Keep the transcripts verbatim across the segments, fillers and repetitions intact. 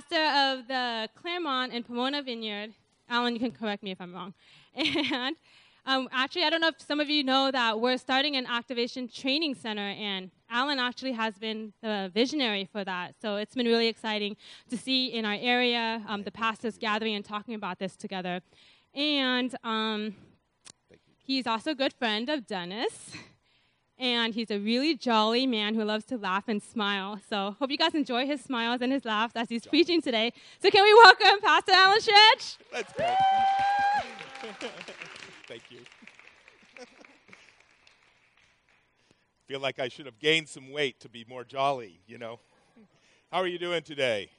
pastor of the Claremont and Pomona Vineyard. Alan, you can correct me if I'm wrong. And um, actually, I don't know if some of you know that we're starting an activation training center, and Alan actually has been the visionary for that. So it's been really exciting to see in our area um, the pastors gathering and talking about this together. And um, he's also a good friend of Dennis. And he's a really jolly man who loves to laugh and smile. So hope you guys enjoy his smiles and his laughs as he's preaching today. So can we welcome Pastor Alan Stretch? That's good. Thank you. Feel like I should have gained some weight to be more jolly, you know. How are you doing today?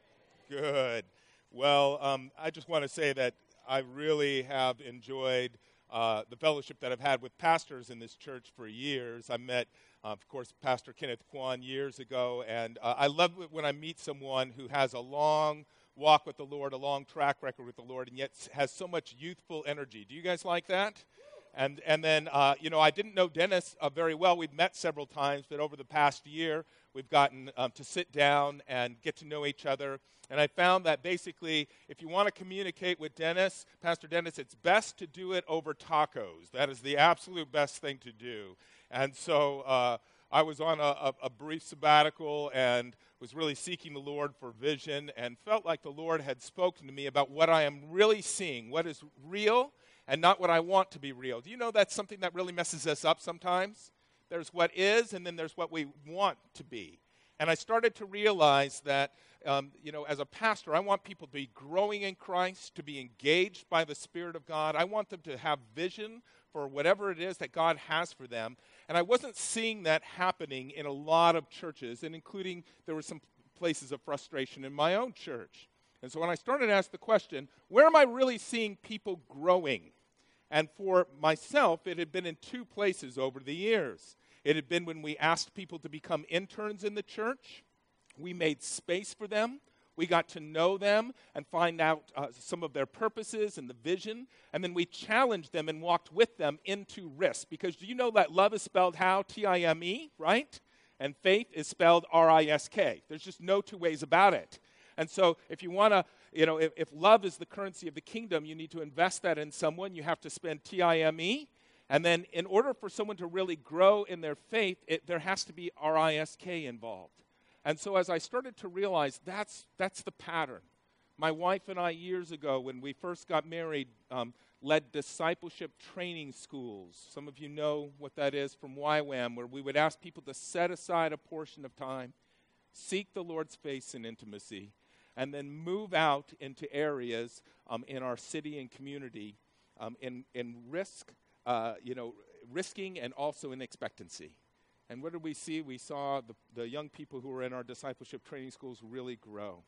Good. Well, um, I just want to say that I really have enjoyed Uh, the fellowship that I've had with pastors in this church for years. I met, uh, of course, Pastor Kenneth Kwan years ago, and uh, I love it when I meet someone who has a long walk with the Lord, a long track record with the Lord, and yet has so much youthful energy. Do you guys like that? And and then, uh, you know, I didn't know Dennis uh, very well. We've met several times, but over the past year, we've gotten um, to sit down and get to know each other. And I found that basically, if you want to communicate with Dennis, Pastor Dennis, it's best to do it over tacos. That is the absolute best thing to do. And so uh, I was on a, a, a brief sabbatical and was really seeking the Lord for vision and felt like the Lord had spoken to me about what I am really seeing, what is real and not what I want to be real. Do you know that's something that really messes us up sometimes? There's what is, and then there's what we want to be. And I started to realize that, um, you know, as a pastor, I want people to be growing in Christ, to be engaged by the Spirit of God. I want them to have vision for whatever it is that God has for them. And I wasn't seeing that happening in a lot of churches, and including there were some places of frustration in my own church. And so when I started to ask the question, where am I really seeing people growing? And for myself, it had been in two places over the years. It had been when we asked people to become interns in the church. We made space for them. We got to know them and find out uh, some of their purposes and the vision. And then we challenged them and walked with them into risk. Because do you know that love is spelled how? T I M E, right? And faith is spelled R I S K. There's just no two ways about it. And so if you want to, you know, if, if love is the currency of the kingdom, you need to invest that in someone. You have to spend T I M E. And then in order for someone to really grow in their faith, it, there has to be R I S K involved. And so as I started to realize that's that's the pattern. My wife and I years ago, when we first got married, um, led discipleship training schools. Some of you know what that is from Y WAM, where we would ask people to set aside a portion of time, seek the Lord's face in intimacy, and then move out into areas um, in our city and community um, in, in risk, uh, you know, risking and also in expectancy. And what did we see? We saw the, the young people who were in our discipleship training schools really grow.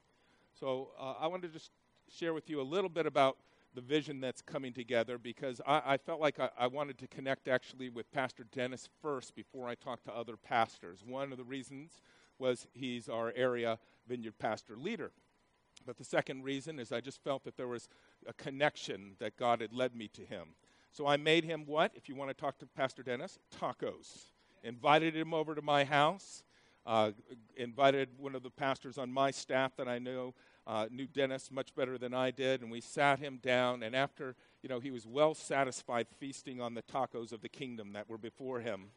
So uh, I wanted to just share with you a little bit about the vision that's coming together, because I, I felt like I, I wanted to connect actually with Pastor Dennis first before I talked to other pastors. One of the reasons was he's our area vineyard pastor leader. But the second reason is I just felt that there was a connection that God had led me to him. So I made him what? If you want to talk to Pastor Dennis, tacos. Invited him over to my house. Uh, invited one of the pastors on my staff that I know uh, knew Dennis much better than I did, and we sat him down. And after, you know, he was well satisfied feasting on the tacos of the kingdom that were before him,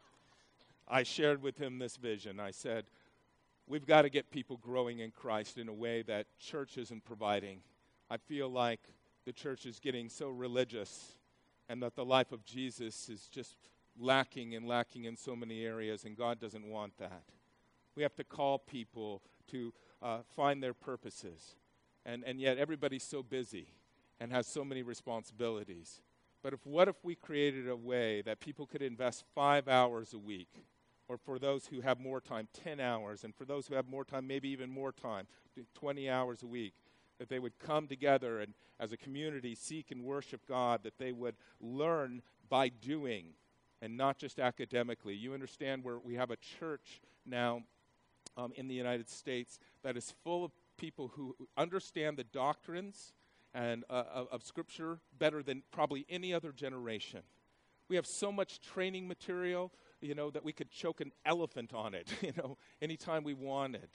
I shared with him this vision. I said, we've got to get people growing in Christ in a way that church isn't providing. I feel like the church is getting so religious, and that the life of Jesus is just lacking and lacking in so many areas, and God doesn't want that. We have to call people to uh, find their purposes. And, and yet everybody's so busy and has so many responsibilities. But if what if we created a way that people could invest five hours a week, or for those who have more time, ten hours, and for those who have more time, maybe even more time, twenty hours a week, that they would come together and as a community seek and worship God, that they would learn by doing and not just academically. You understand where we have a church now um, in the United States that is full of people who understand the doctrines and uh, of, of Scripture better than probably any other generation. We have so much training material, you know, that we could choke an elephant on it, you know, anytime we wanted.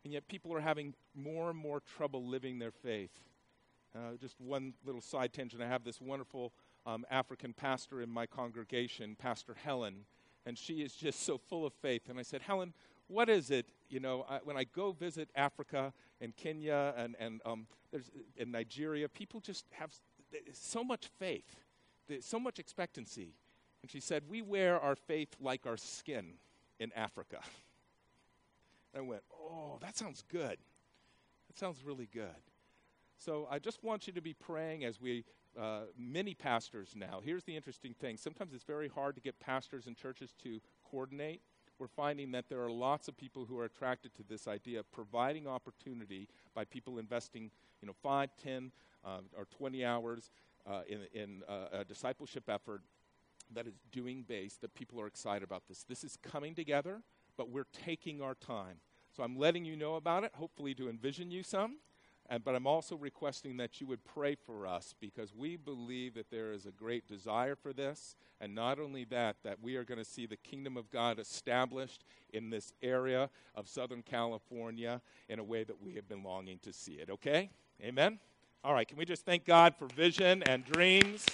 and yet people are having more and more trouble living their faith. Uh, just one little side tangent. I have this wonderful um, African pastor in my congregation, Pastor Helen, and she is just so full of faith. And I said, Helen, what is it, you know, I, when I go visit Africa and Kenya and, and um, there's, in Nigeria, people just have so much faith, so much expectancy. And she said, we wear our faith like our skin in Africa. And I went, oh, that sounds good. That sounds really good. So I just want you to be praying as we, uh, many pastors now. Here's the interesting thing. Sometimes it's very hard to get pastors and churches to coordinate. We're finding that there are lots of people who are attracted to this idea of providing opportunity by people investing, you know, five, ten, uh, or twenty hours uh, in, in uh, a discipleship effort that is doing based, that people are excited about this. This is coming together, but we're taking our time. So I'm letting you know about it, hopefully to envision you some. And, but I'm also requesting that you would pray for us, because we believe that there is a great desire for this. And not only that, that we are going to see the kingdom of God established in this area of Southern California in a way that we have been longing to see it. Okay? Amen? All right, can we just thank God for vision and dreams?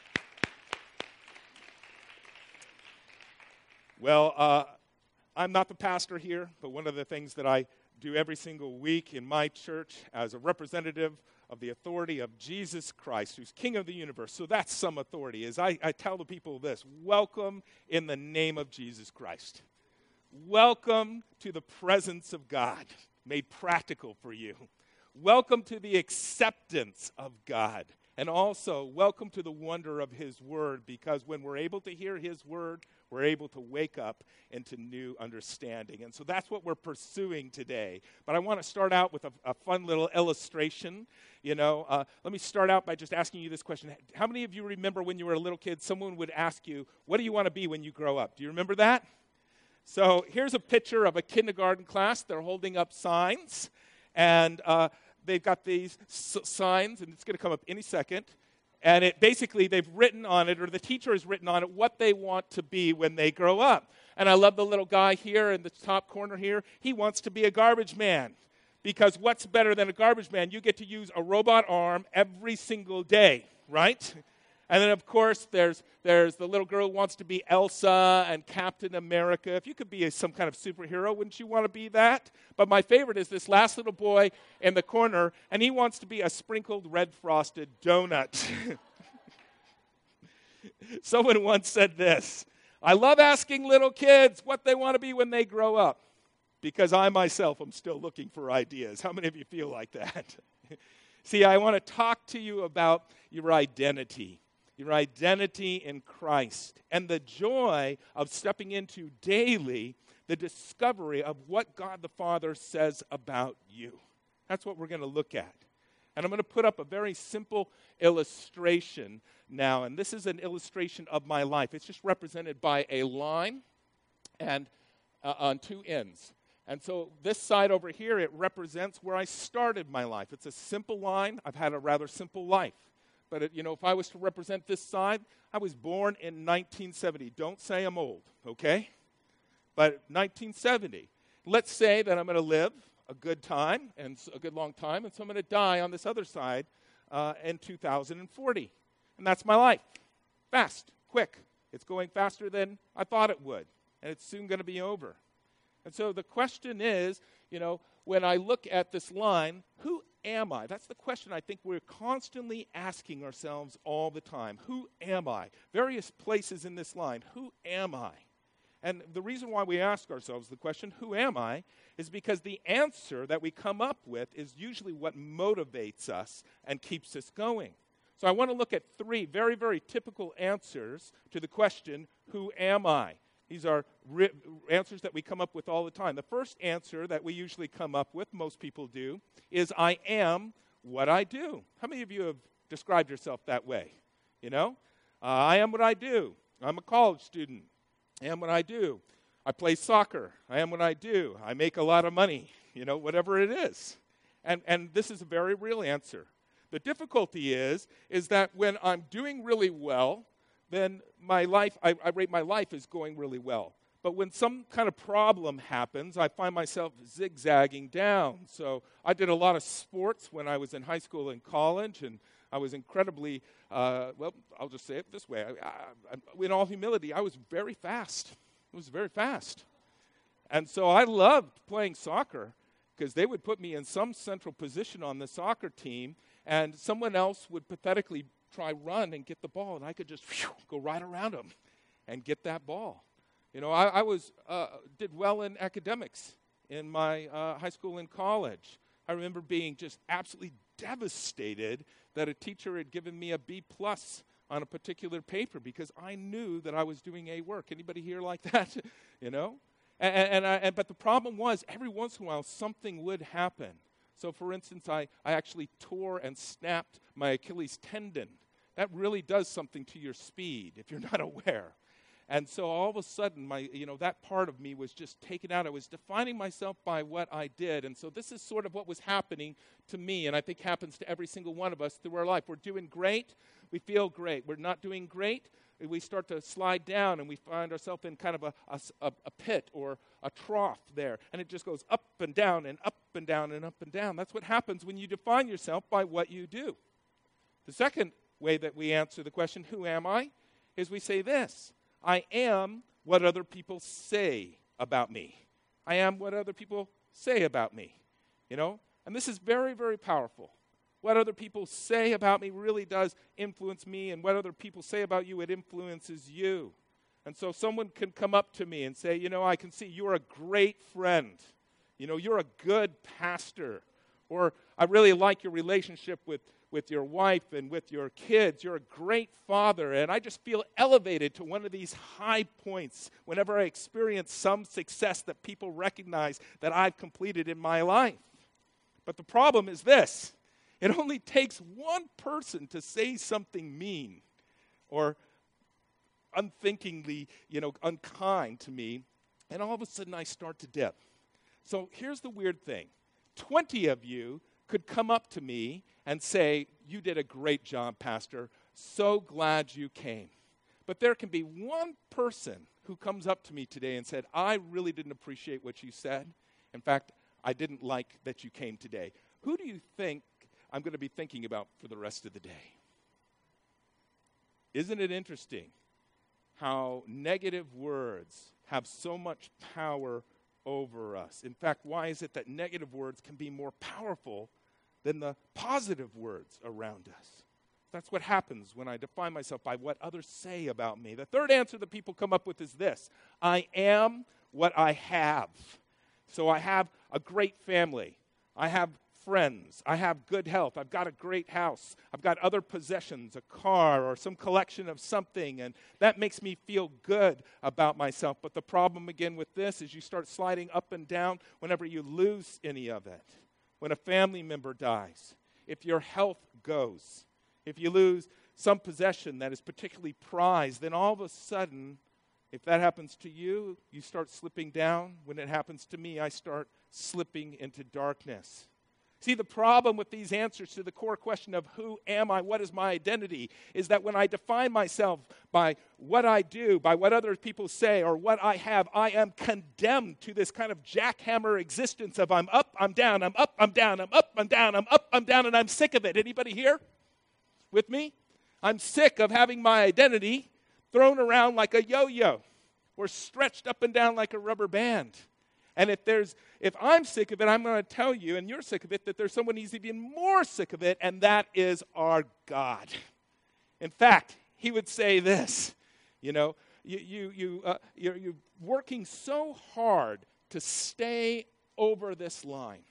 Well, uh, I'm not the pastor here, but one of the things that I do every single week in my church as a representative of the authority of Jesus Christ, who's King of the universe. So that's some authority, is I, I tell the people this: welcome in the name of Jesus Christ. Welcome to the presence of God, made practical for you. Welcome to the acceptance of God. And also, welcome to the wonder of his word, because when we're able to hear his word, we're able to wake up into new understanding. And so that's what we're pursuing today. But I want to start out with a, a fun little illustration. You know, uh, let me start out by just asking you this question. How many of you remember when you were a little kid, someone would ask you, what do you want to be when you grow up? Do you remember that? So here's a picture of a kindergarten class. They're holding up signs. And uh, they've got these s- signs, and it's going to come up any second. And it basically, they've written on it, or the teacher has written on it, what they want to be when they grow up. And I love the little guy here in the top corner here. He wants to be a garbage man. Because what's better than a garbage man? You get to use a robot arm every single day, right? And then, of course, there's there's the little girl who wants to be Elsa and Captain America. If you could be a, some kind of superhero, wouldn't you want to be that? But my favorite is this last little boy in the corner, and he wants to be a sprinkled red frosted donut. Someone once said this: I love asking little kids what they want to be when they grow up, because I myself am still looking for ideas. How many of you feel like that? See, I want to talk to you about your identity. Your identity in Christ, and the joy of stepping into daily the discovery of what God the Father says about you. That's what we're going to look at. And I'm going to put up a very simple illustration now, and this is an illustration of my life. It's just represented by a line and uh, on two ends. And so this side over here, it represents where I started my life. It's a simple line. I've had a rather simple life. But, it, you know, if I was to represent this side, I was born in nineteen seventy. Don't say I'm old, okay? But nineteen seventy. Let's say that I'm going to live a good time, and a good long time, and so I'm going to die on this other side uh, in two thousand forty. And that's my life. Fast, quick. It's going faster than I thought it would. And it's soon going to be over. And so the question is, you know, when I look at this line, who am I? That's the question I think we're constantly asking ourselves all the time. Who am I? Various places in this line. Who am I? And the reason why we ask ourselves the question, who am I, is because the answer that we come up with is usually what motivates us and keeps us going. So I want to look at three very, very typical answers to the question, who am I? These are ri- answers that we come up with all the time. The first answer that we usually come up with, most people do, is I am what I do. How many of you have described yourself that way? You know, uh, I am what I do. I'm a college student. I am what I do. I play soccer. I am what I do. I make a lot of money, you know, whatever it is. And, and this is a very real answer. The difficulty is, is that when I'm doing really well, then my life, I, I rate my life as going really well. But when some kind of problem happens, I find myself zigzagging down. So I did a lot of sports when I was in high school and college, and I was incredibly, uh, well, I'll just say it this way. I, I, in all humility, I was very fast. I was very fast. And so I loved playing soccer because they would put me in some central position on the soccer team, and someone else would pathetically try run and get the ball, and I could just whew, go right around them and get that ball. You know, I, I was uh, did well in academics in my uh, high school and college. I remember being just absolutely devastated that a teacher had given me a B plus on a particular paper because I knew that I was doing A work. Anybody here like that? You know? And, and, I, and but the problem was every once in a while something would happen. So for instance, I, I actually tore and snapped my Achilles tendon. That really does something to your speed if you're not aware. And so all of a sudden, my, you know, that part of me was just taken out. I was defining myself by what I did. And so this is sort of what was happening to me, and I think happens to every single one of us through our life. We're doing great. We feel great. We're not doing great. We start to slide down, and we find ourselves in kind of a, a, a pit or a trough there. And it just goes up and down and up and down and up and down. That's what happens when you define yourself by what you do. The second way that we answer the question, who am I, is we say this. I am what other people say about me. I am what other people say about me, you know? And this is very, very powerful. What other people say about me really does influence me, and what other people say about you, it influences you. And so someone can come up to me and say, you know, I can see you're a great friend. You know, you're a good pastor. Or I really like your relationship with with your wife and with your kids. You're a great father, and I just feel elevated to one of these high points whenever I experience some success that people recognize that I've completed in my life. But the problem is this. It only takes one person to say something mean or unthinkingly, you know, unkind to me, and all of a sudden I start to dip. So here's the weird thing. twenty of you could come up to me and say, you did a great job, Pastor. So glad you came. But there can be one person who comes up to me today and said, I really didn't appreciate what you said. In fact, I didn't like that you came today. Who do you think I'm going to be thinking about for the rest of the day? Isn't it interesting how negative words have so much power over us? In fact, why is it that negative words can be more powerful than the positive words around us? That's what happens when I define myself by what others say about me. The third answer that people come up with is this. I am what I have. So I have a great family. I have friends. I have good health. I've got a great house. I've got other possessions, a car or some collection of something, and that makes me feel good about myself. But the problem again with this is you start sliding up and down whenever you lose any of it. When a family member dies, if your health goes, if you lose some possession that is particularly prized, then all of a sudden, if that happens to you, you start slipping down. When it happens to me, I start slipping into darkness. See, the problem with these answers to the core question of who am I, what is my identity, is that when I define myself by what I do, by what other people say, or what I have, I am condemned to this kind of jackhammer existence of I'm up, I'm down, I'm up, I'm down, I'm up, I'm down, I'm up, I'm down, and I'm sick of it. Anybody here with me? I'm sick of having my identity thrown around like a yo-yo or stretched up and down like a rubber band. And if there's, if I'm sick of it, I'm going to tell you, and you're sick of it, that there's someone who's even more sick of it, and that is our God. In fact, he would say this, you know, you, you, you, uh, you're, you're working so hard to stay over this line,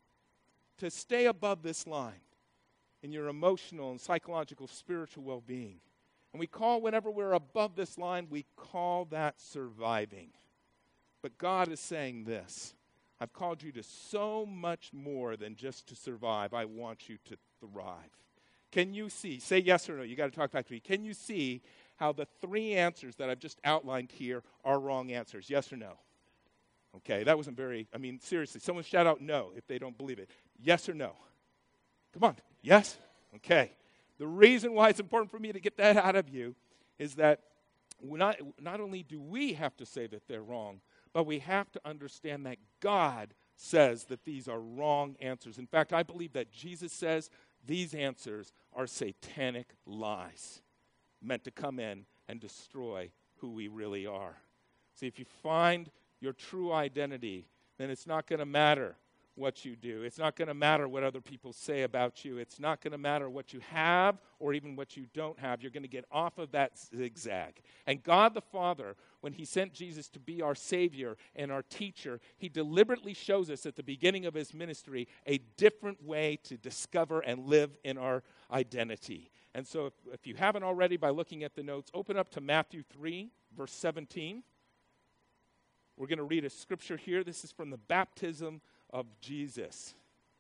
to stay above this line in your emotional and psychological, spiritual well-being. And we call, whenever we're above this line, we call that surviving. But God is saying this, I've called you to so much more than just to survive. I want you to thrive. Can you see, say yes or no, you got to talk back to me. Can you see how the three answers that I've just outlined here are wrong answers? Yes or no? Okay, that wasn't very, I mean, seriously, someone shout out no if they don't believe it. Yes or no? Come on, yes? Okay. The reason why it's important for me to get that out of you is that not, not only do we have to say that they're wrong, but we have to understand that God says that these are wrong answers. In fact, I believe that Jesus says these answers are satanic lies meant to come in and destroy who we really are. See, if you find your true identity, then it's not going to matter what you do. It's not going to matter what other people say about you. It's not going to matter what you have or even what you don't have. You're going to get off of that zigzag. And God the Father, when he sent Jesus to be our Savior and our teacher, he deliberately shows us at the beginning of his ministry a different way to discover and live in our identity. And so if, if you haven't already, by looking at the notes, open up to Matthew three, verse seventeen. We're going to read a scripture here. This is from the baptism of Jesus.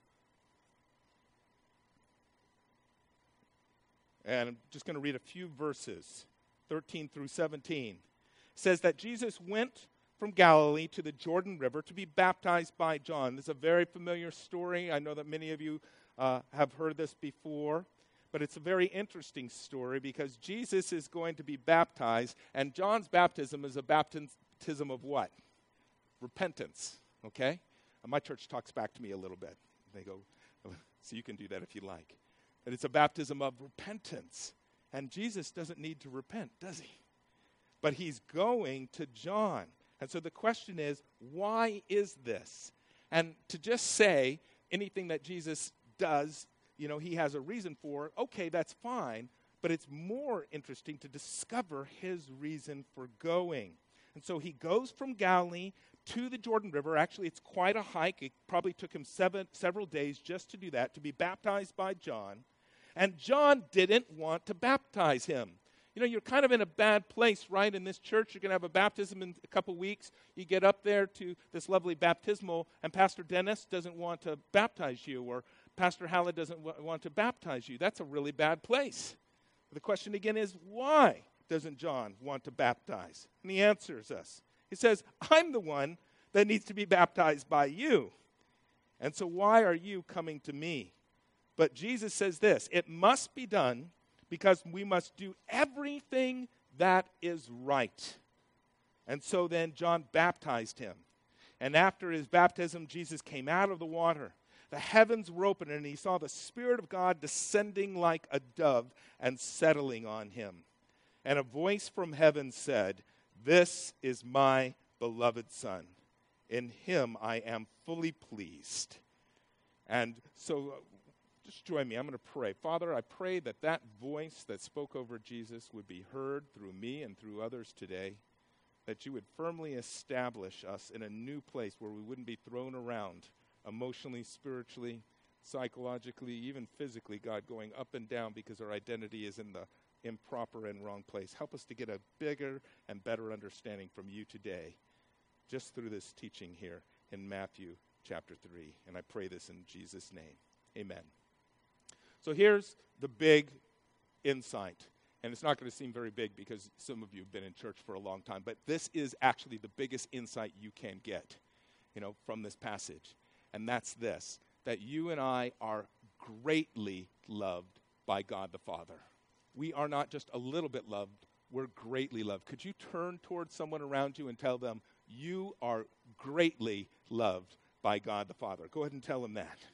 And I'm just going to read a few verses, thirteen through seventeen. It says that Jesus went from Galilee to the Jordan River to be baptized by John. This is a very familiar story. I know that many of you uh, have heard this before, but it's a very interesting story because Jesus is going to be baptized, and John's baptism is a baptism of what? Repentance, okay? My church talks back to me a little bit. They go, so you can do that if you like. But it's a baptism of repentance. And Jesus doesn't need to repent, does he? But he's going to John. And so the question is, why is this? And to just say anything that Jesus does, you know, he has a reason for, okay, that's fine. But it's more interesting to discover his reason for going. And so he goes from Galilee to the Jordan River. Actually, it's quite a hike. It probably took him seven, several days just to do that, to be baptized by John. And John didn't want to baptize him. You know, you're kind of in a bad place, right? In this church, you're going to have a baptism in a couple weeks. You get up there to this lovely baptismal, and Pastor Dennis doesn't want to baptize you, or Pastor Hallett doesn't w- want to baptize you. That's a really bad place. The question again is, why doesn't John want to baptize? And he answers us. He says, I'm the one that needs to be baptized by you. And so why are you coming to me? But Jesus says this, it must be done because we must do everything that is right. And so then John baptized him. And after his baptism, Jesus came out of the water. The heavens were open, and he saw the Spirit of God descending like a dove and settling on him. And a voice from heaven said, this is my beloved Son. In him I am fully pleased. And so uh, just join me. I'm going to pray. Father, I pray that that voice that spoke over Jesus would be heard through me and through others today, that you would firmly establish us in a new place where we wouldn't be thrown around emotionally, spiritually, psychologically, even physically, God, going up and down because our identity is in the improper and wrong place. Help us to get a bigger and better understanding from you today, just through this teaching here in Matthew chapter three. And I pray this in Jesus' name. Amen. So here's the big insight. And it's not going to seem very big because some of you have been in church for a long time, but this is actually the biggest insight you can get, you know, from this passage. And that's this, that you and I are greatly loved by God the Father. We are not just a little bit loved, we're greatly loved. Could you turn towards someone around you and tell them, you are greatly loved by God the Father? Go ahead and tell them that.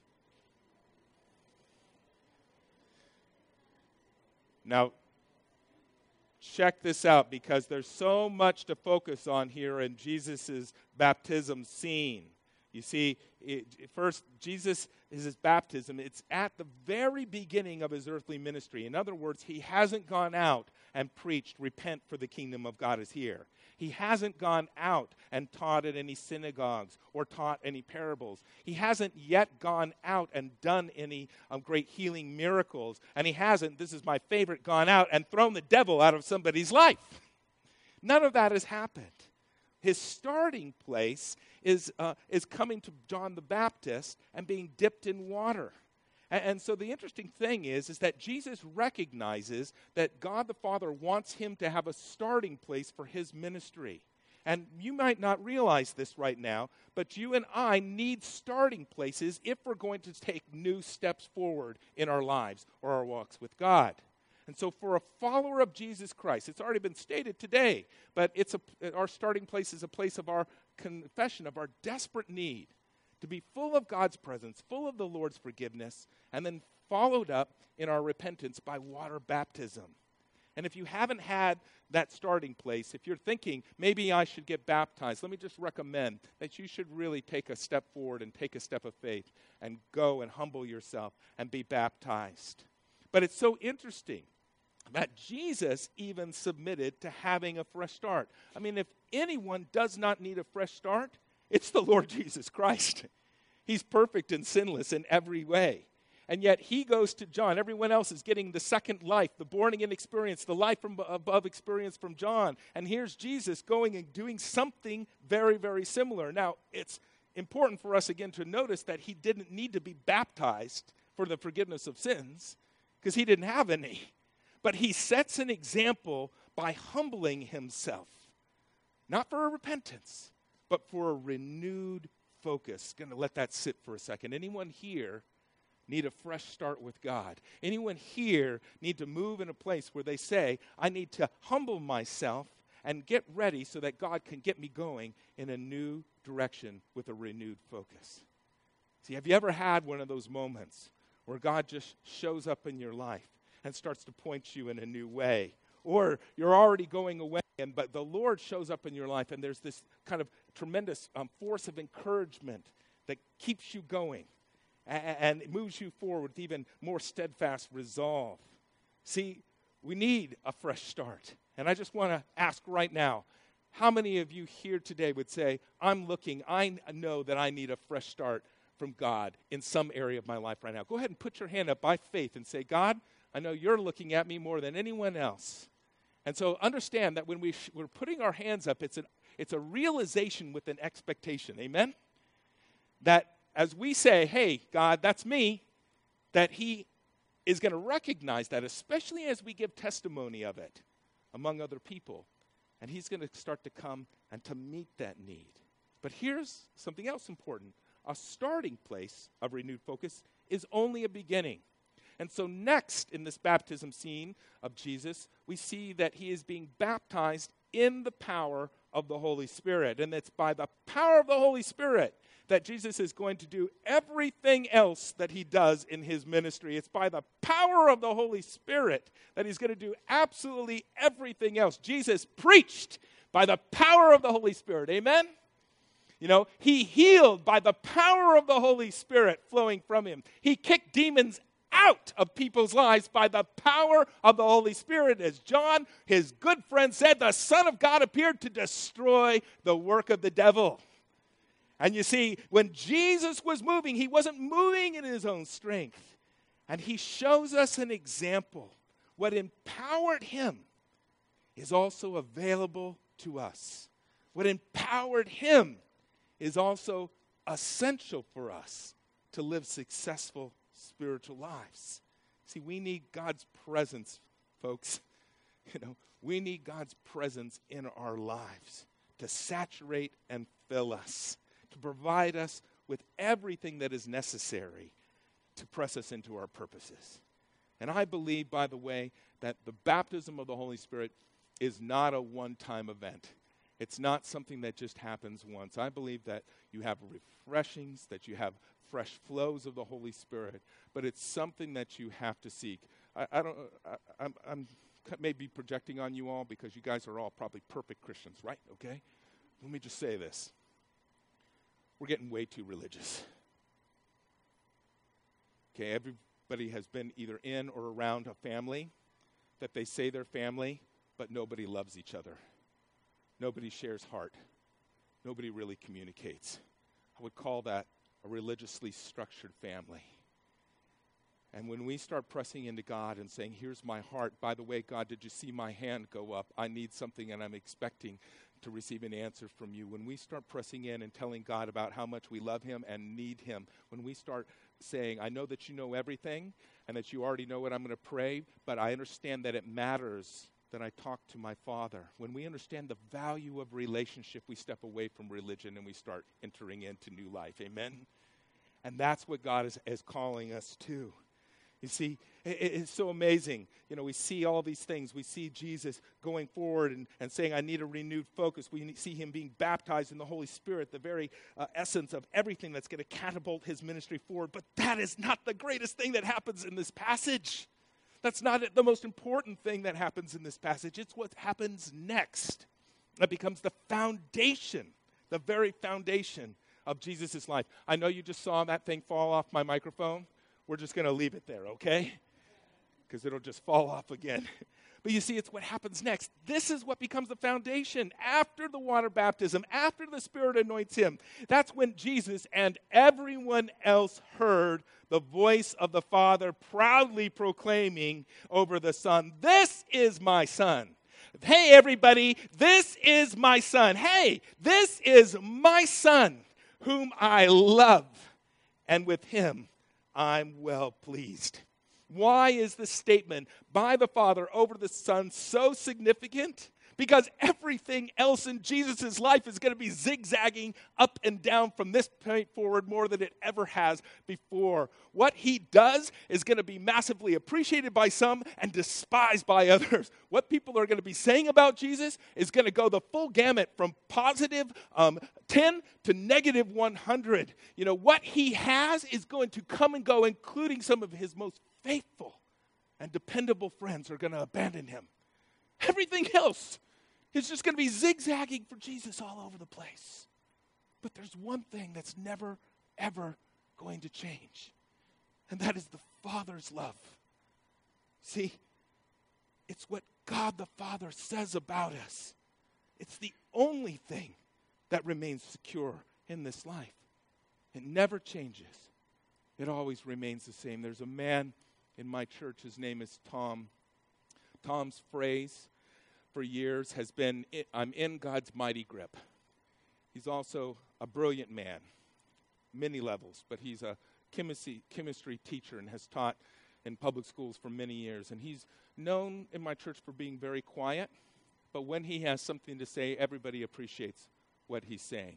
Now, check this out, because there's so much to focus on here in Jesus' baptism scene. You see, it, first, Jesus is his baptism. It's at the very beginning of his earthly ministry. In other words, he hasn't gone out and preached, repent for the kingdom of God is here. He hasn't gone out and taught at any synagogues or taught any parables. He hasn't yet gone out and done any um, great healing miracles. And he hasn't, this is my favorite, gone out and thrown the devil out of somebody's life. None of that has happened. His starting place is uh, is coming to John the Baptist and being dipped in water. And, and so the interesting thing is, is that Jesus recognizes that God the Father wants him to have a starting place for his ministry. And you might not realize this right now, but you and I need starting places if we're going to take new steps forward in our lives or our walks with God. And so for a follower of Jesus Christ, it's already been stated today, but it's a, our starting place is a place of our confession, of our desperate need to be full of God's presence, full of the Lord's forgiveness, and then followed up in our repentance by water baptism. And if you haven't had that starting place, if you're thinking, maybe I should get baptized, let me just recommend that you should really take a step forward and take a step of faith and go and humble yourself and be baptized. But it's so interesting that Jesus even submitted to having a fresh start. I mean, if anyone does not need a fresh start, it's the Lord Jesus Christ. He's perfect and sinless in every way. And yet he goes to John. Everyone else is getting the second life, the born-again experience, the life from above experience from John. And here's Jesus going and doing something very, very similar. Now, it's important for us again to notice that he didn't need to be baptized for the forgiveness of sins because he didn't have any. But he sets an example by humbling himself, not for a repentance, but for a renewed focus. Going to let that sit for a second. Anyone here need a fresh start with God? Anyone here need to move in a place where they say, I need to humble myself and get ready so that God can get me going in a new direction with a renewed focus? See, have you ever had one of those moments where God just shows up in your life and starts to point you in a new way? Or you're already going away, and but the Lord shows up in your life, and there's this kind of tremendous um, force of encouragement that keeps you going and, and it moves you forward with even more steadfast resolve. See, we need a fresh start. And I just want to ask right now, how many of you here today would say, I'm looking, I know that I need a fresh start from God in some area of my life right now? Go ahead and put your hand up by faith and say, God, I know you're looking at me more than anyone else. And so understand that when we sh- we're putting our hands up, it's, an, it's a realization with an expectation. Amen? That as we say, hey, God, that's me, that he is going to recognize that, especially as we give testimony of it among other people. And he's going to start to come and to meet that need. But here's something else important. A starting place of renewed focus is only a beginning. And so next in this baptism scene of Jesus, we see that he is being baptized in the power of the Holy Spirit. And it's by the power of the Holy Spirit that Jesus is going to do everything else that he does in his ministry. It's by the power of the Holy Spirit that he's going to do absolutely everything else. Jesus preached by the power of the Holy Spirit. Amen? You know, he healed by the power of the Holy Spirit flowing from him. He kicked demons out of people's lives by the power of the Holy Spirit. As John, his good friend, said, the Son of God appeared to destroy the work of the devil. And you see, when Jesus was moving, he wasn't moving in his own strength. And he shows us an example. What empowered him is also available to us. What empowered him is also essential for us to live successful spiritual lives. See, we need God's presence, folks. You know, we need God's presence in our lives to saturate and fill us, to provide us with everything that is necessary to press us into our purposes. And I believe, by the way, that the baptism of the Holy Spirit is not a one-time event. It's not something that just happens once. I believe that you have refreshings, that you have fresh flows of the Holy Spirit, but it's something that you have to seek. I, I don't. I, I'm, I'm maybe projecting on you all because you guys are all probably perfect Christians, right? Okay. Let me just say this: we're getting way too religious. Okay, everybody has been either in or around a family that they say they're family, but nobody loves each other. Nobody shares heart. Nobody really communicates. I would call that a religiously structured family. And when we start pressing into God and saying, here's my heart, by the way, God, did you see my hand go up? I need something and I'm expecting to receive an answer from you. When we start pressing in and telling God about how much we love him and need him, when we start saying, I know that you know everything and that you already know what I'm going to pray, but I understand that it matters that I talk to my Father. When we understand the value of relationship, we step away from religion and we start entering into new life. Amen? And that's what God is, is calling us to. You see, it, it's so amazing. You know, we see all these things. We see Jesus going forward and, and saying, I need a renewed focus. We see him being baptized in the Holy Spirit, the very uh, essence of everything that's going to catapult his ministry forward. But that is not the greatest thing that happens in this passage. That's not the most important thing that happens in this passage. It's what happens next. That becomes the foundation, the very foundation of Jesus' life. I know you just saw that thing fall off my microphone. We're just going to leave it there, okay? Because it'll just fall off again. But you see, it's what happens next. This is what becomes the foundation after the water baptism, after the Spirit anoints him. That's when Jesus and everyone else heard the voice of the Father proudly proclaiming over the Son, this is my Son. Hey, everybody, this is my Son. Hey, this is my Son, whom I love, and with him I'm well pleased. Why is this statement by the Father over the Son so significant? Because everything else in Jesus' life is going to be zigzagging up and down from this point forward more than it ever has before. What he does is going to be massively appreciated by some and despised by others. What people are going to be saying about Jesus is going to go the full gamut from positive um, ten to negative one hundred. You know, what he has is going to come and go, including some of his most faithful and dependable friends are going to abandon him. Everything else is just going to be zigzagging for Jesus all over the place. But there's one thing that's never, ever going to change, and that is the Father's love. See, it's what God the Father says about us. It's the only thing that remains secure in this life. It never changes. It always remains the same. There's a man in my church, his name is Tom. Tom's phrase for years has been, I'm in God's mighty grip. He's also a brilliant man, many levels, but he's a chemistry, chemistry teacher and has taught in public schools for many years. And he's known in my church for being very quiet, but when he has something to say, everybody appreciates what he's saying.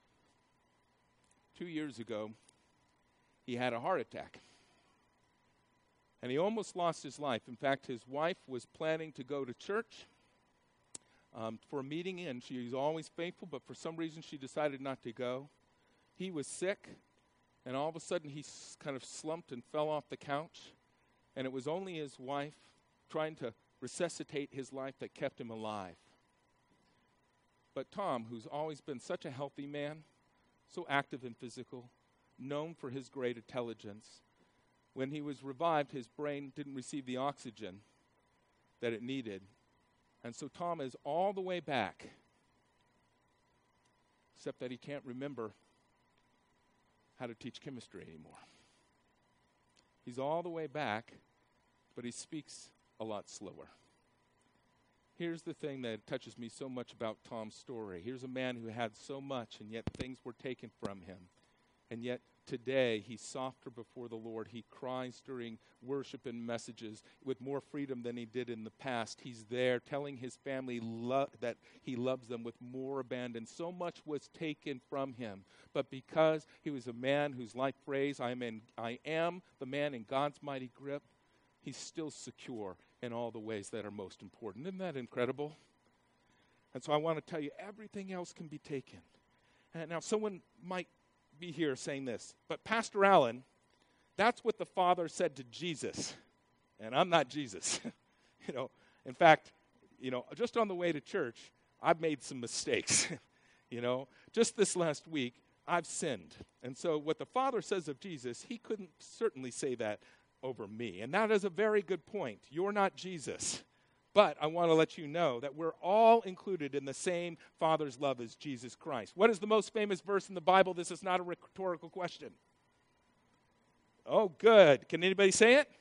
Two years ago, he had a heart attack. And he almost lost his life. In fact, his wife was planning to go to church um, for a meeting, and she was always faithful, but for some reason she decided not to go. He was sick, and all of a sudden he s- kind of slumped and fell off the couch, and it was only his wife trying to resuscitate his life that kept him alive. But Tom, who's always been such a healthy man, so active and physical, known for his great intelligence, when he was revived, his brain didn't receive the oxygen that it needed. And so Tom is all the way back, except that he can't remember how to teach chemistry anymore. He's all the way back, but he speaks a lot slower. Here's the thing that touches me so much about Tom's story. Here's a man who had so much, and yet things were taken from him. And yet today, he's softer before the Lord. He cries during worship and messages with more freedom than he did in the past. He's there telling his family lo- that he loves them with more abandon. So much was taken from him. But because he was a man whose life phrase, I am, in, I am the man in God's mighty grip, he's still secure in all the ways that are most important. Isn't that incredible? And so I want to tell you, everything else can be taken. And now someone might be here saying this, but Pastor Allen, that's what the Father said to Jesus, and I'm not Jesus. you know, in fact, you know, just on the way to church, I've made some mistakes. you know, just this last week, I've sinned, and so what the Father says of Jesus, he couldn't certainly say that over me, and that is a very good point. You're not Jesus. But I want to let you know that we're all included in the same Father's love as Jesus Christ. What is the most famous verse in the Bible? This is not a rhetorical question. Oh, good. Can anybody say it?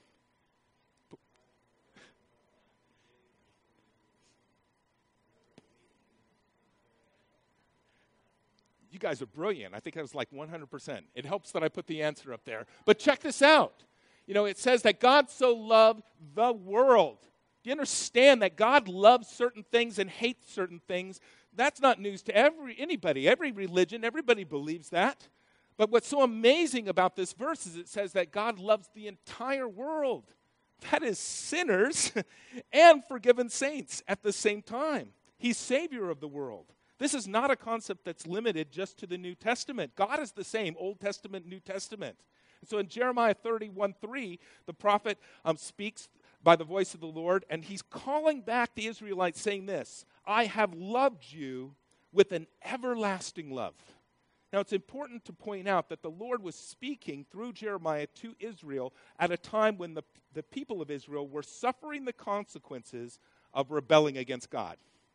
You guys are brilliant. I think that was like one hundred percent. It helps that I put the answer up there. But check this out. You know, it says that God so loved the world. Do you understand that God loves certain things and hates certain things? That's not news to every anybody. Every religion, everybody believes that. But what's so amazing about this verse is it says that God loves the entire world. That is sinners and forgiven saints at the same time. He's Savior of the world. This is not a concept that's limited just to the New Testament. God is the same, Old Testament, New Testament. And so in Jeremiah thirty-one three, the prophet um, speaks by the voice of the Lord, and he's calling back the Israelites saying this, I have loved you with an everlasting love. Now, it's important to point out that the Lord was speaking through Jeremiah to Israel at a time when the, the people of Israel were suffering the consequences of rebelling against God.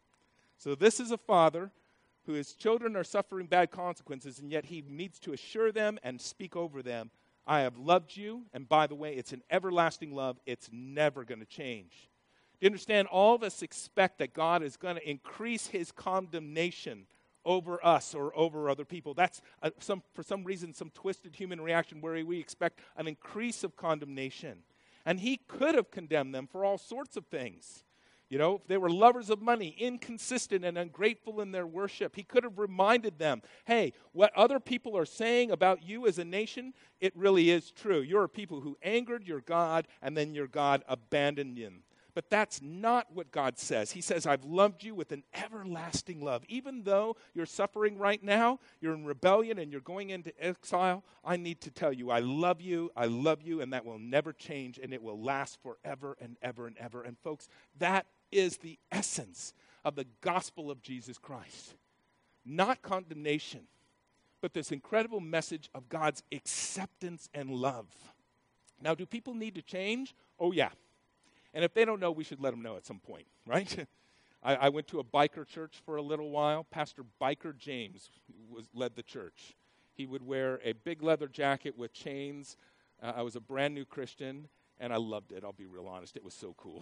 So this is a father whose children are suffering bad consequences, and yet he needs to assure them and speak over them, I have loved you, and by the way, it's an everlasting love. It's never going to change. Do you understand? All of us expect that God is going to increase his condemnation over us or over other people. That's uh, some for some reason some twisted human reaction where we expect an increase of condemnation. And he could have condemned them for all sorts of things. You know, if they were lovers of money, inconsistent and ungrateful in their worship, he could have reminded them, hey, what other people are saying about you as a nation, it really is true. You're a people who angered your God, and then your God abandoned you. But that's not what God says. He says, I've loved you with an everlasting love. Even though you're suffering right now, you're in rebellion and you're going into exile, I need to tell you, I love you, I love you, and that will never change, and it will last forever and ever and ever. And folks, that is the essence of the gospel of Jesus Christ. Not condemnation, but this incredible message of God's acceptance and love. Now, do people need to change? Oh, yeah. And if they don't know, we should let them know at some point, right? I, I went to a biker church for a little while. Pastor Biker James was led the church. He would wear a big leather jacket with chains. Uh, I was a brand new Christian, and I loved it. I'll be real honest. It was so cool.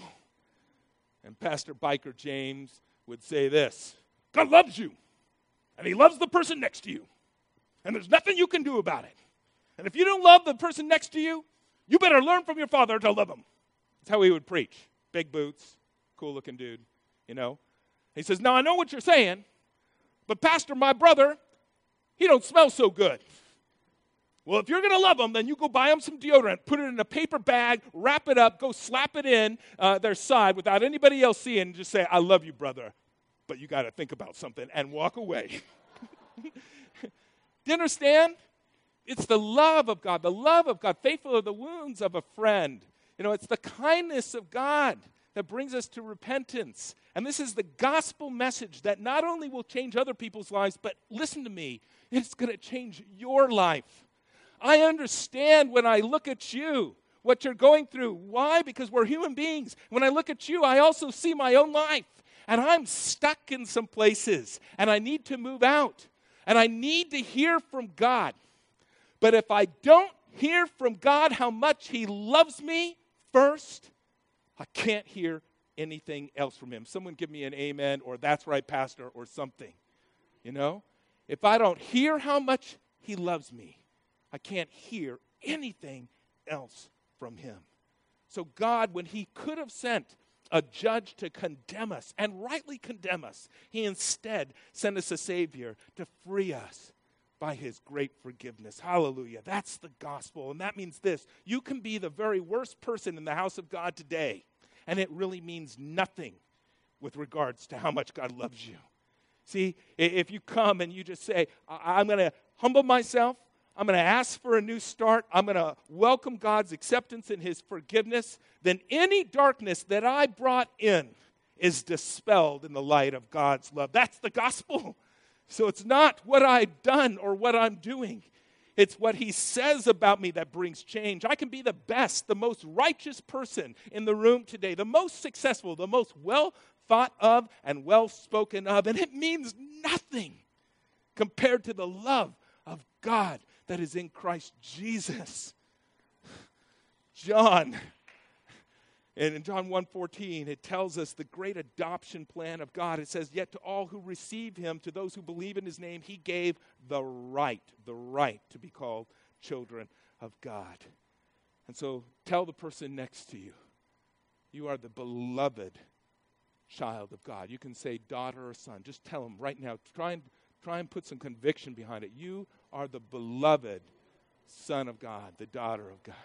And Pastor Biker James would say this, God loves you, and he loves the person next to you, and there's nothing you can do about it. And if you don't love the person next to you, you better learn from your father to love him. That's how he would preach. Big boots, cool-looking dude, you know. He says, now I know what you're saying, but Pastor, my brother, he don't smell so good. Well, if you're going to love him, then you go buy him some deodorant, put it in a paper bag, wrap it up, go slap it in uh, their side without anybody else seeing, and just say, I love you, brother, but you got to think about something, and walk away. Do you understand? It's the love of God, the love of God, faithful are the wounds of a friend. You know, it's the kindness of God that brings us to repentance. And this is the gospel message that not only will change other people's lives, but listen to me, it's going to change your life. I understand when I look at you, what you're going through. Why? Because we're human beings. When I look at you, I also see my own life. And I'm stuck in some places. And I need to move out. And I need to hear from God. But if I don't hear from God how much he loves me first, I can't hear anything else from him. Someone give me an amen or that's right, Pastor, or something. You know? If I don't hear how much he loves me, I can't hear anything else from him. So God, when he could have sent a judge to condemn us, and rightly condemn us, he instead sent us a Savior to free us by his great forgiveness. Hallelujah. That's the gospel. And that means this. You can be the very worst person in the house of God today, and it really means nothing with regards to how much God loves you. See, if you come and you just say, I'm going to humble myself, I'm going to ask for a new start, I'm going to welcome God's acceptance and his forgiveness, then any darkness that I brought in is dispelled in the light of God's love. That's the gospel. So it's not what I've done or what I'm doing. It's what he says about me that brings change. I can be the best, the most righteous person in the room today, the most successful, the most well thought of and well spoken of, and it means nothing compared to the love of God that is in Christ Jesus. John, and in John one fourteen, it tells us the great adoption plan of God. It says, yet to all who receive him, to those who believe in his name, he gave the right, the right to be called children of God. And so tell the person next to you, you are the beloved child of God. You can say daughter or son. Just tell them right now. Try and, try and put some conviction behind it. You are the beloved Son of God, the daughter of God.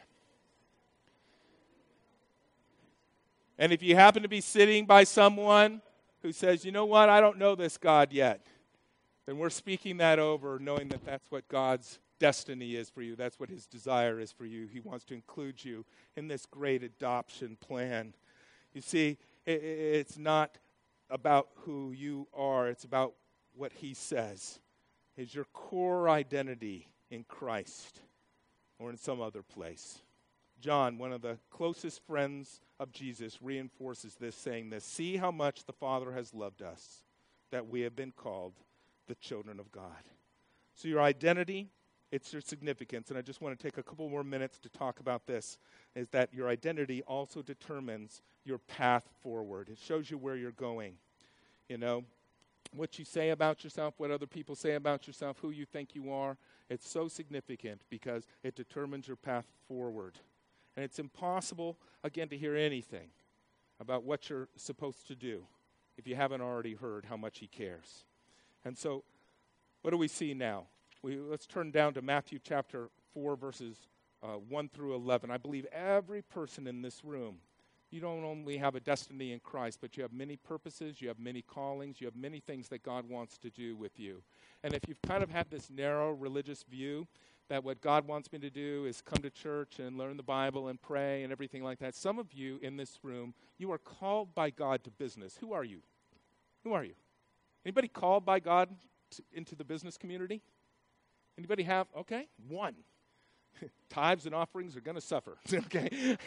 And if you happen to be sitting by someone who says, you know what, I don't know this God yet, then we're speaking that over, knowing that that's what God's destiny is for you. That's what his desire is for you. He wants to include you in this great adoption plan. You see, it, it's not about who you are. It's about what he says is your core identity in Christ or in some other place. John, one of the closest friends of Jesus, reinforces this, saying this, see how much the Father has loved us, that we have been called the children of God. So your identity, it's your significance, and I just want to take a couple more minutes to talk about this, is that your identity also determines your path forward. It shows you where you're going. You know, what you say about yourself, what other people say about yourself, who you think you are, it's so significant because it determines your path forward. And it's impossible, again, to hear anything about what you're supposed to do if you haven't already heard how much he cares. And so, what do we see now? We, let's turn down to Matthew chapter four, verses uh, one through eleven. I believe every person in this room, you don't only have a destiny in Christ, but you have many purposes, you have many callings, you have many things that God wants to do with you. And if you've kind of had this narrow religious view that what God wants me to do is come to church and learn the Bible and pray and everything like that, some of you in this room, you are called by God to business. Who are you? Who are you? Anybody called by God to, into the business community? Anybody have? Okay, one. Tithes and offerings are going to suffer. Okay.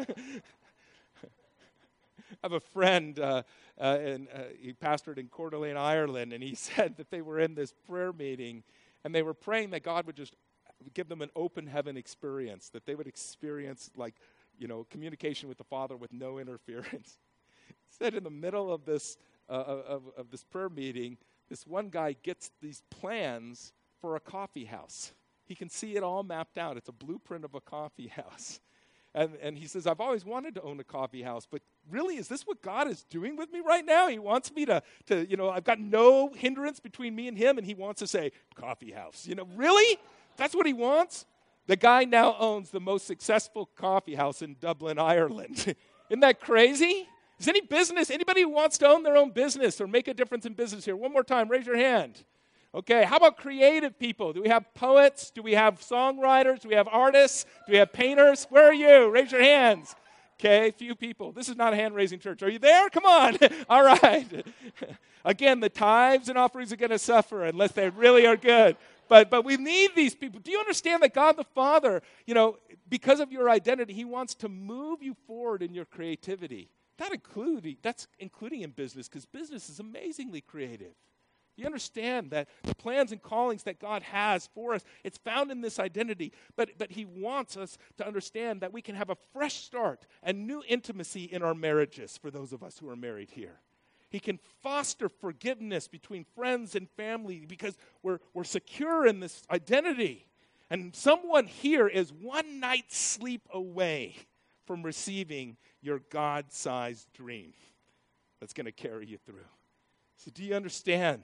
I have a friend, uh, uh, and uh, he pastored in Coeur d'Alene, Ireland, and he said that they were in this prayer meeting, and they were praying that God would just give them an open heaven experience, that they would experience, like, you know, communication with the Father with no interference. He said in the middle of this uh, of, of this prayer meeting, this one guy gets these plans for a coffee house. He can see it all mapped out. It's a blueprint of a coffee house. And, and he says, I've always wanted to own a coffee house, but really, is this what God is doing with me right now? He wants me to, to, you know, I've got no hindrance between me and him, and he wants to say, coffee house. You know, really? That's what he wants? The guy now owns the most successful coffee house in Dublin, Ireland. Isn't that crazy? Is any business, anybody who wants to own their own business or make a difference in business here? One more time, raise your hand. Okay, how about creative people? Do we have poets? Do we have songwriters? Do we have artists? Do we have painters? Where are you? Raise your hands. Okay, few people. This is not a hand-raising church. Are you there? Come on. All right. Again, the tithes and offerings are going to suffer unless they really are good. But but we need these people. Do you understand that God the Father, you know, because of your identity, he wants to move you forward in your creativity. That including, that's including in business, because business is amazingly creative. You understand that the plans and callings that God has for us, it's found in this identity. But, but he wants us to understand that we can have a fresh start and new intimacy in our marriages for those of us who are married here. He can foster forgiveness between friends and family because we're, we're secure in this identity. And someone here is one night's sleep away from receiving your God-sized dream that's going to carry you through. So do you understand?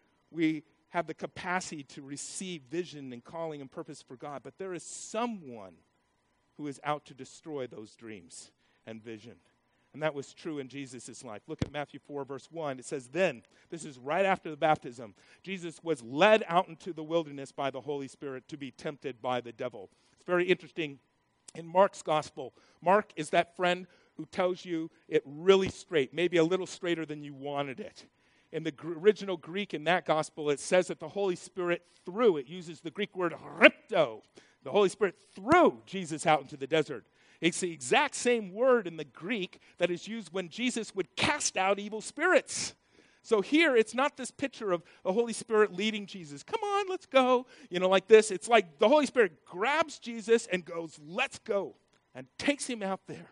We have the capacity to receive vision and calling and purpose for God, but there is someone who is out to destroy those dreams and vision. And that was true in Jesus' life. Look at Matthew four, verse one. It says, then, this is right after the baptism, Jesus was led out into the wilderness by the Holy Spirit to be tempted by the devil. It's very interesting. In Mark's gospel, Mark is that friend who tells you it really straight, maybe a little straighter than you wanted it. In the gr- original Greek in that gospel, it says that the Holy Spirit threw, it uses the Greek word ripto. The Holy Spirit threw Jesus out into the desert. It's the exact same word in the Greek that is used when Jesus would cast out evil spirits. So here, it's not this picture of the Holy Spirit leading Jesus. Come on, let's go. You know, like this. It's like the Holy Spirit grabs Jesus and goes, let's go, and takes him out there.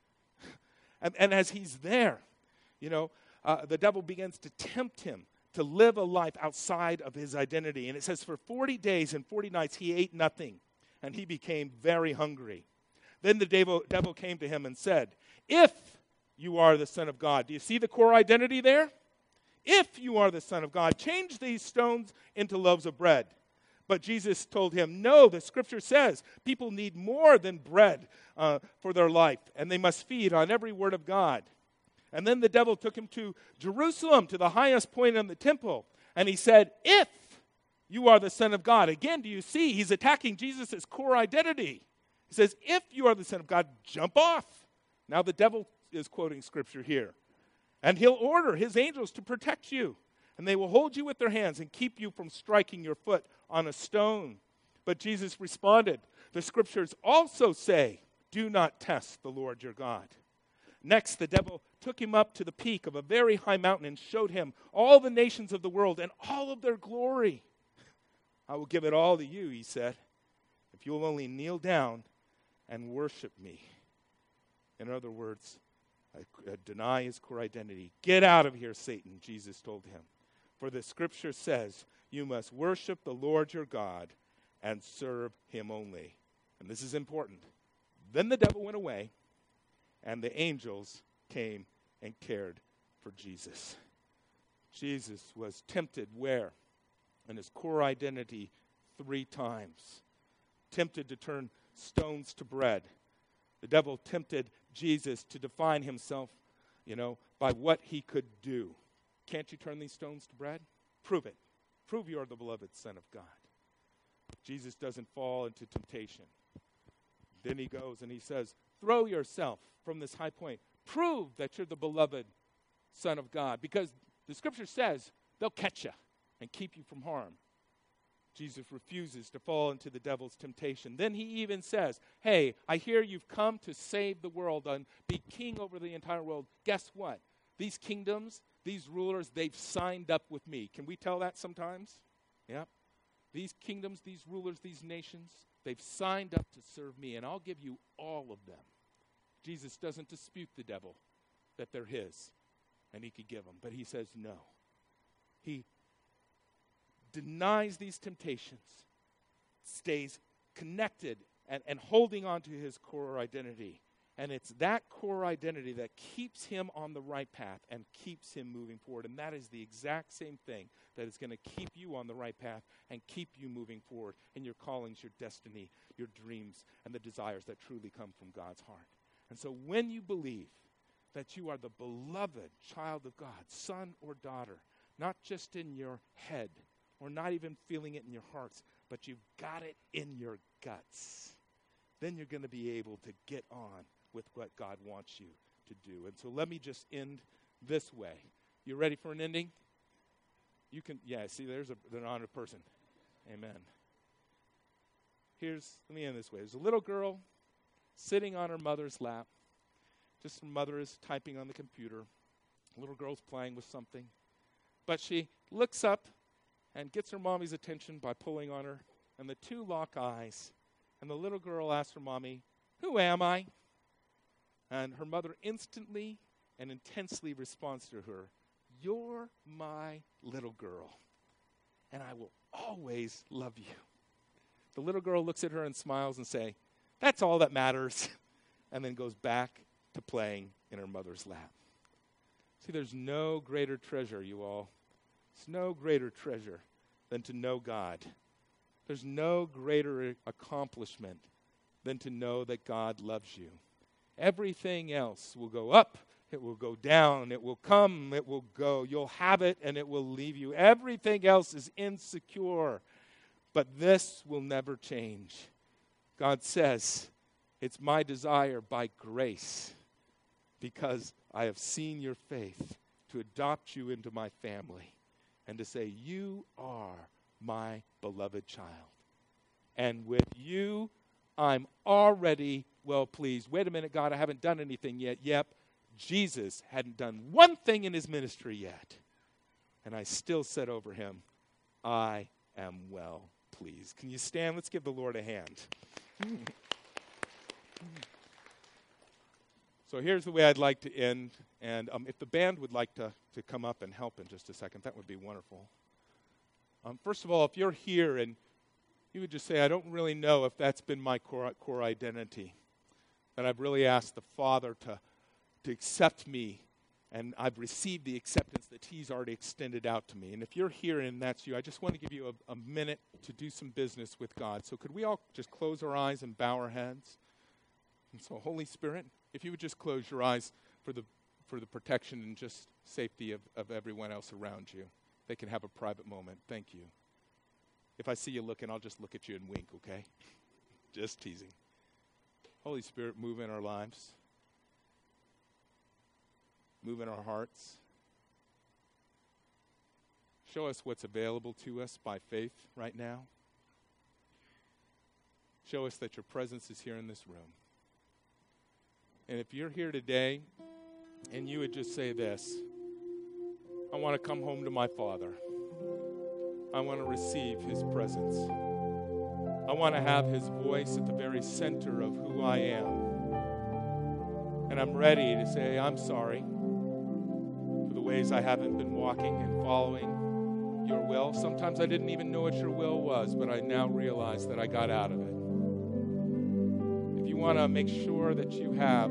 And, and as he's there, you know, Uh, the devil begins to tempt him to live a life outside of his identity. And it says for forty days and forty nights he ate nothing, and he became very hungry. Then the devil, devil came to him and said, if you are the Son of God. Do you see the core identity there? If you are the Son of God, change these stones into loaves of bread. But Jesus told him, no, the scripture says people need more than bread uh, for their life, and they must feed on every word of God. And then the devil took him to Jerusalem, to the highest point in the temple, and he said, if you are the Son of God. Again, do you see? He's attacking Jesus' core identity. He says, if you are the Son of God, jump off. Now the devil is quoting scripture here. And he'll order his angels to protect you. And they will hold you with their hands and keep you from striking your foot on a stone. But Jesus responded, the scriptures also say, do not test the Lord your God. Next, the devil took him up to the peak of a very high mountain and showed him all the nations of the world and all of their glory. I will give it all to you, he said, if you will only kneel down and worship me. In other words, I, I deny his core identity. Get out of here, Satan, Jesus told him. For the scripture says, you must worship the Lord your God and serve him only. And this is important. Then the devil went away, and the angels came and cared for Jesus. Jesus was tempted where? In his core identity three times. Tempted to turn stones to bread. The devil tempted Jesus to define himself, you know, by what he could do. Can't you turn these stones to bread? Prove it. Prove you are the beloved Son of God. Jesus doesn't fall into temptation. Then he goes and he says, throw yourself from this high point. Prove that you're the beloved Son of God. Because the scripture says they'll catch you and keep you from harm. Jesus refuses to fall into the devil's temptation. Then he even says, hey, I hear you've come to save the world and be king over the entire world. Guess what? These kingdoms, these rulers, they've signed up with me. Can we tell that sometimes? Yeah. These kingdoms, these rulers, these nations, they've signed up to serve me, and I'll give you all of them. Jesus doesn't dispute the devil that they're his, and he could give them. But he says no. He denies these temptations, stays connected and, and holding on to his core identity. And it's that core identity that keeps him on the right path and keeps him moving forward. And that is the exact same thing that is going to keep you on the right path and keep you moving forward in your callings, your destiny, your dreams, and the desires that truly come from God's heart. And so when you believe that you are the beloved child of God, son or daughter, not just in your head or not even feeling it in your hearts, but you've got it in your guts, then you're going to be able to get on with what God wants you to do. And so let me just end this way. You ready for an ending? You can, yeah, see, there's a, an honored person. Amen. Here's, let me end this way. There's a little girl sitting on her mother's lap. Just her mother is typing on the computer. The little girl's playing with something. But she looks up and gets her mommy's attention by pulling on her. And the two lock eyes. And the little girl asks her mommy, who am I? And her mother instantly and intensely responds to her, you're my little girl, and I will always love you. The little girl looks at her and smiles and says, that's all that matters, and then goes back to playing in her mother's lap. See, there's no greater treasure, you all. There's no greater treasure than to know God. There's no greater accomplishment than to know that God loves you. Everything else will go up, it will go down, it will come, it will go. You'll have it and it will leave you. Everything else is insecure, but this will never change. God says, it's my desire by grace, because I have seen your faith, to adopt you into my family and to say, you are my beloved child. And with you, I'm already well pleased. Wait a minute, God, I haven't done anything yet. Yep, Jesus hadn't done one thing in his ministry yet. And I still said over him, I am well pleased. Can you stand? Let's give the Lord a hand. So here's the way I'd like to end. And um, if the band would like to, to come up and help in just a second, that would be wonderful. Um, first of all, if you're here and you would just say, I don't really know if that's been my core, core identity, that I've really asked the Father to, to accept me and I've received the acceptance that he's already extended out to me. And if you're here and that's you, I just want to give you a, a minute to do some business with God. So could we all just close our eyes and bow our heads? And so, Holy Spirit, if you would just close your eyes for the for the protection and just safety of, of everyone else around you. They can have a private moment. Thank you. If I see you looking, I'll just look at you and wink, okay? Just teasing. Holy Spirit, move in our lives. Move in our hearts. Show us what's available to us by faith right now. Show us that your presence is here in this room. And if you're here today and you would just say this, I want to come home to my Father. I want to receive his presence. I want to have his voice at the very center of who I am. And I'm ready to say, I'm sorry for the ways I haven't been walking and following your will. Sometimes I didn't even know what your will was, but I now realize that I got out of it. If you want to make sure that you have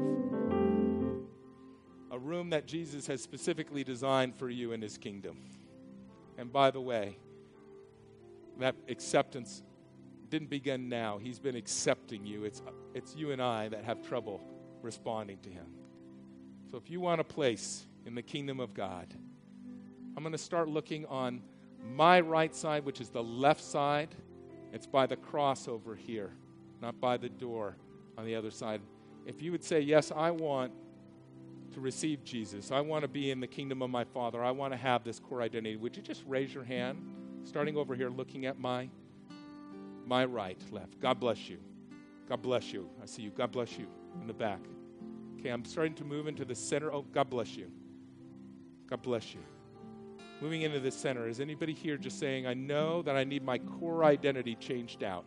a room that Jesus has specifically designed for you in his kingdom. And by the way, that acceptance didn't begin now. He's been accepting you. It's, it's you and I that have trouble responding to him. So if you want a place in the kingdom of God, I'm going to start looking on my right side, which is the left side. It's by the cross over here, not by the door on the other side. If you would say, yes, I want to receive Jesus. I want to be in the kingdom of my Father. I want to have this core identity. Would you just raise your hand, starting over here, looking at my my right, left. God bless you. God bless you. I see you. God bless you in the back. Okay, I'm starting to move into the center. Oh, God bless you. God bless you. Moving into the center. Is anybody here just saying, I know that I need my core identity changed out?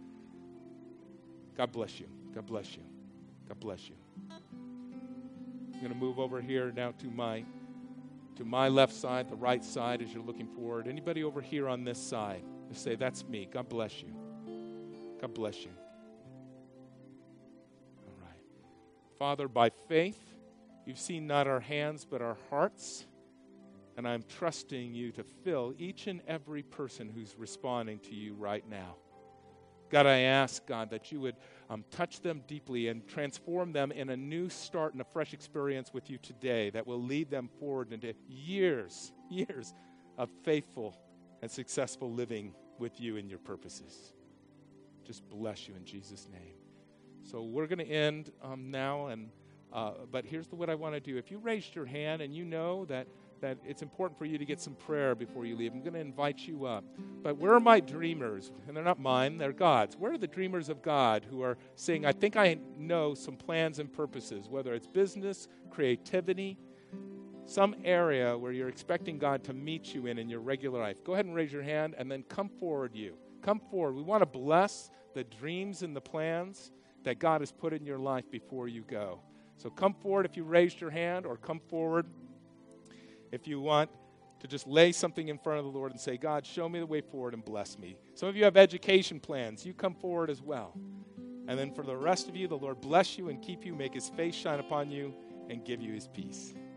God bless you. God bless you. God bless you. I'm going to move over here now to my to my left side, the right side as you're looking forward. Anybody over here on this side? Just say, that's me. God bless you. God bless you. All right. Father, by faith, you've seen not our hands but our hearts, and I'm trusting you to fill each and every person who's responding to you right now. God, I ask, God, that you would um, touch them deeply and transform them in a new start and a fresh experience with you today that will lead them forward into years, years of faithful and successful living with you and your purposes. Just bless you in Jesus' name. So we're going to end um, now, and uh, but here's the, what I want to do. If you raised your hand and you know that that it's important for you to get some prayer before you leave, I'm going to invite you up. But where are my dreamers? And they're not mine, they're God's. Where are the dreamers of God who are saying, I think I know some plans and purposes, whether it's business, creativity, some area where you're expecting God to meet you in in your regular life. Go ahead and raise your hand, and then come forward you. Come forward. We want to bless the dreams and the plans that God has put in your life before you go. So come forward if you raised your hand, or come forward if you want to just lay something in front of the Lord and say, God, show me the way forward and bless me. Some of you have education plans. You come forward as well. And then for the rest of you, the Lord bless you and keep you, make his face shine upon you, and give you his peace.